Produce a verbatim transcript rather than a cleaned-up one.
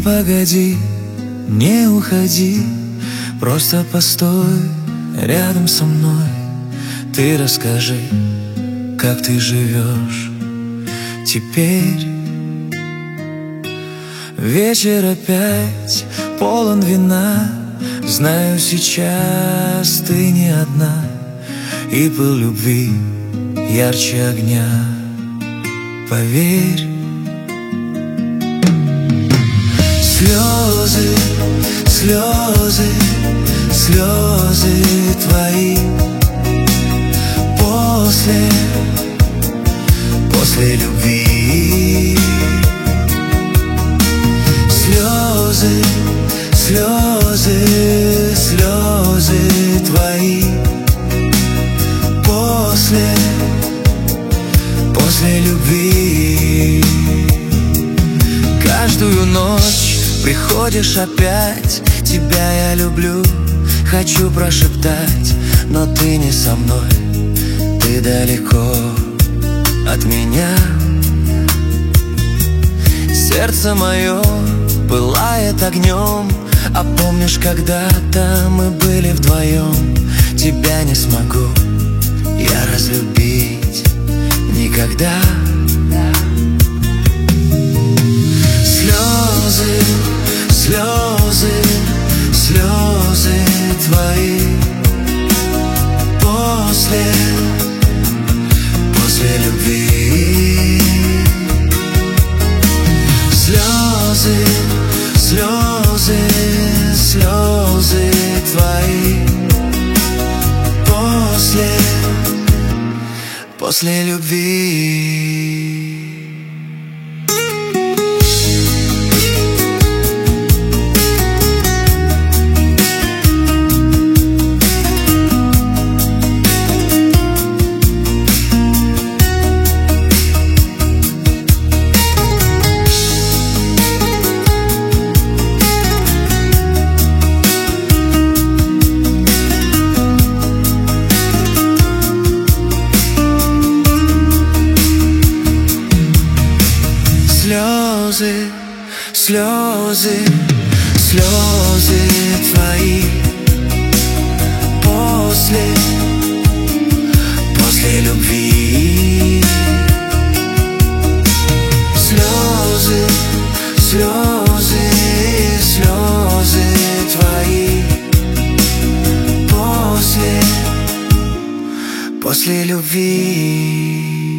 погоди, не уходи, просто постой рядом со мной. Ты расскажи, как ты живешь теперь. Вечер опять полон вина, знаю, сейчас ты не одна, и пыл любви ярче огня, поверь. Слезы, слезы, слезы твои после, после любви. Слезы, слезы, слезы твои после, после любви. Каждую ночь приходишь опять, тебя я люблю, хочу прошептать, но ты не со мной, ты далеко от меня. Сердце мое пылает огнем, а помнишь, когда-то мы были вдвоем? Тебя не смогу я разлюбить никогда. Слезы, слезы, слезы твои после, после любви. Слезы, слезы, слезы твои после, после любви. Слезы, слезы, слезы твои после, после любви. Слезы, слезы, слезы твои после, после любви.